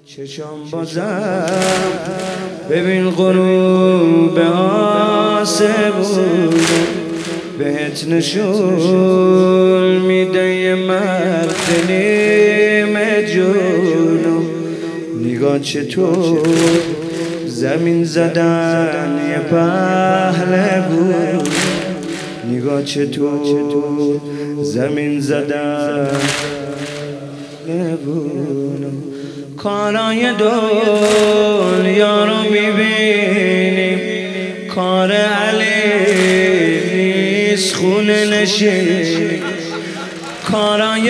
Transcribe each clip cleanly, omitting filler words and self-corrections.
چشام بازم ببین غروب آسمون بهت نشون میده یه مرد نیمه جونو نگاه چطور زمین زدن یه پهلوون نگاه چطور زمین زدن پهلوون کارای دنیا رو میبینیم کار علی نیست خونه نشینیم کارای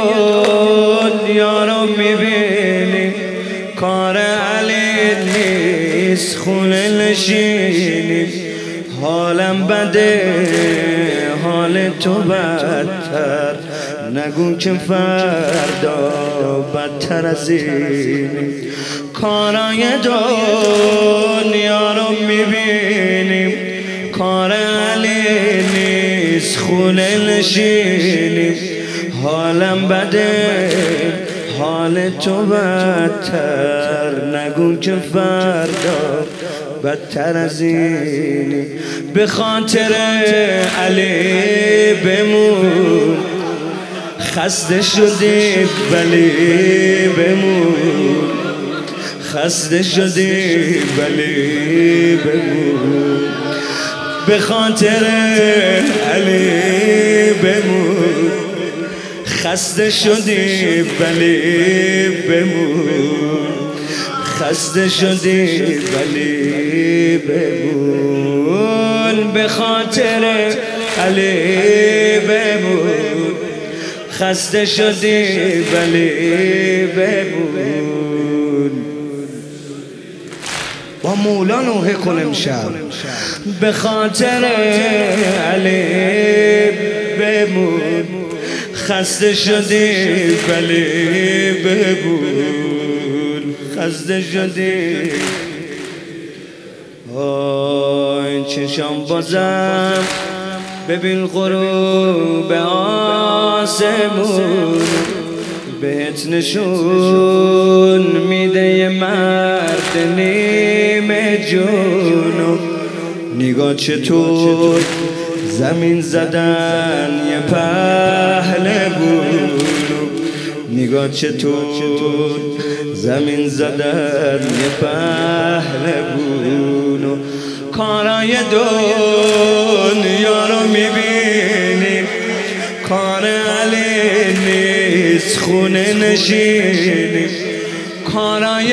دنیا رو میبینیم کار علی نیست خونه نشینیم حالم بده حال تو بدتر نگو که فردا بدتر از این کارای دنیا رو میبینیم کار علی نیست خونه نشینیم حالم بده حال تو بدتر نگو که فردا بدتر از اینی به خاطر علی بمون خسته شدید ولی بمون خسته شدید ولی بمون به خاطر علی بمون خسته شدید ولی بمون خسته شدید ولی بمون به خاطر علی بمون خسته شدی ولی بمون با مولا نوحه کن امشب به خاطر علی بمون خسته شدی ولی بمون خسته شدی آی چشام بازم ببین غروب آسمون بهت نشون میده یه مرد نیمه جونو نگاه چطور زمین زدن یه پهلوون نگاه چطور زمین زدن یه پهلوون کارای دنیا رو میبینیم کار علی نیست خونه نشینیم کارای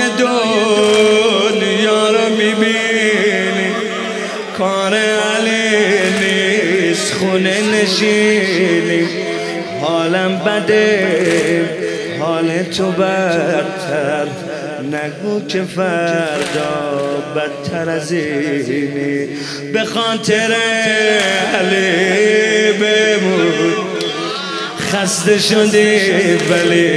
دنیا رو میبینیم کار علی نیست خونه نشینیم حالم بده حال تو بدتر نگو که فردا بدتر از اینی به خاطر علی بمون خسته شدی ولی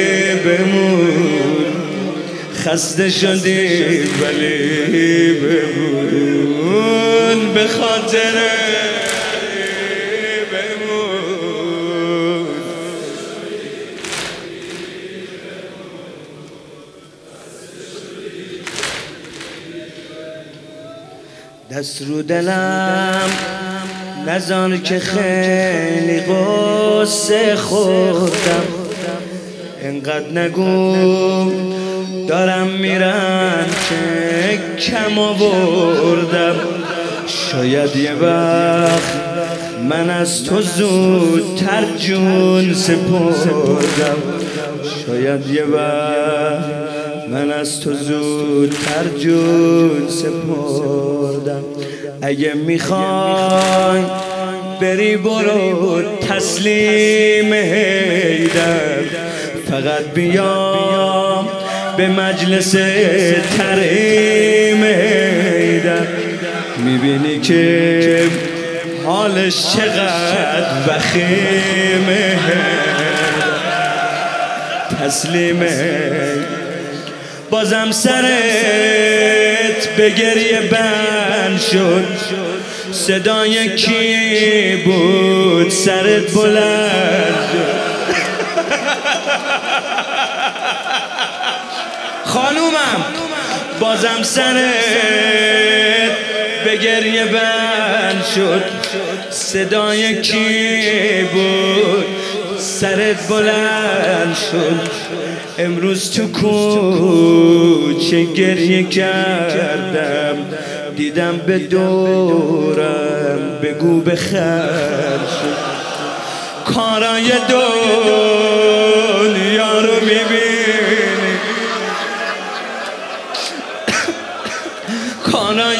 بمون خسته شدی ولی بمون به خاطر دست رو دلم نزار که خیلی قصه خوردم اینقدر نگو دارم میرم که کم آوردم شاید یه وقت من از تو زودتر جون سپردم شاید یه وقت من از تو زودتر جون سپردم اگه میخوای بری برو تسلیم حیدر فقط بیام به مجلس تریم حیدر میبینی که حالش چقدر وخیمه تسلیم حیدر بازم سرت به گریه بند شد صدای کی بود سرت بلند شد خانومم بازم سرت به گریه بند شد، صدای کی بود؟ سرت بلند شد. امروز تو کوچه گریه کردم، دیدم به دورم بگو بخیر شد. کارای دنیا رو میبینی، کارای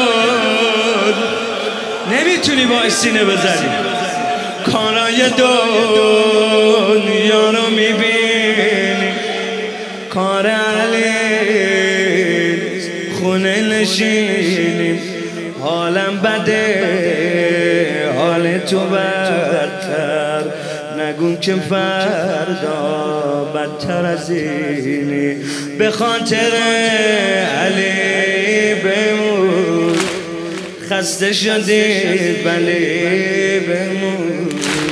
نمیتونی با سینه بزنی. کارای دنیا رو میبینی، کار علی خونه نشینی. حالم بده، حال تو بدتر، نگو که فردا بدتر از اینی. به خاطر علی بمون، خسته شدی ولی بمون.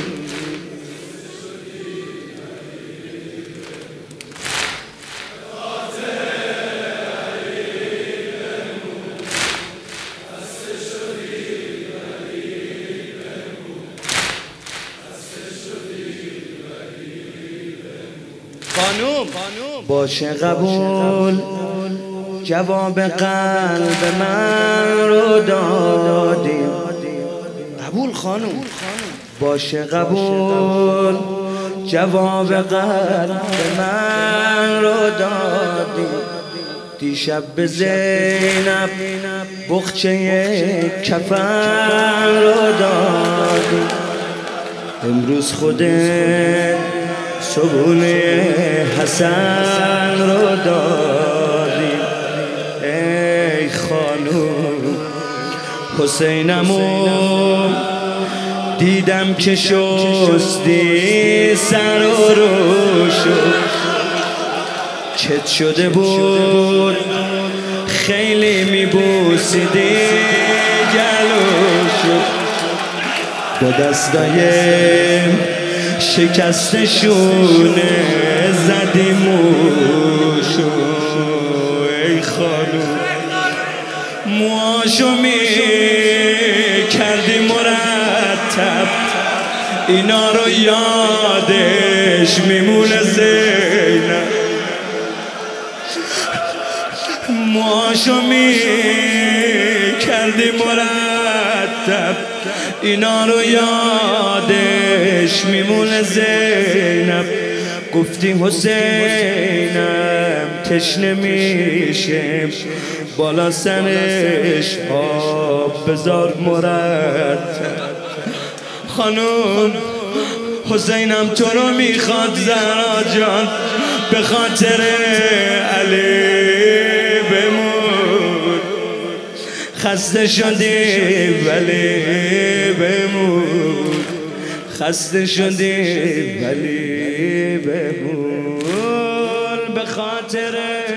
باشه قبول، جواب قلب من رو دادی. قبول خانوم. باشه قبول، جواب قلب من رو دادی. دیشب به زینب بخچه کفن رو دادی. امروز خودت صبونه حسن رو دادی. ای خانوم حسینمو دیدم که شستی سر و روشو، چت شده بود خیلی میبوسیدی جلوشو. با دستای شکستشونه زدی موشو. ای خانوم موهاشو کردی مرتب، اینا رو یادش میمونه زینب. موهاشو کردی مرتب، اینا رو یادش میمونه زینب. گفتی حسینم تشنه میشه، بالا سرش آب بذار مرتب. خانوم حسینم تو رو میخواد زهرا جان، به خاطر علی بمون. خسته شدی ولی بمون، خسته شدی ولی بمون. به خاطر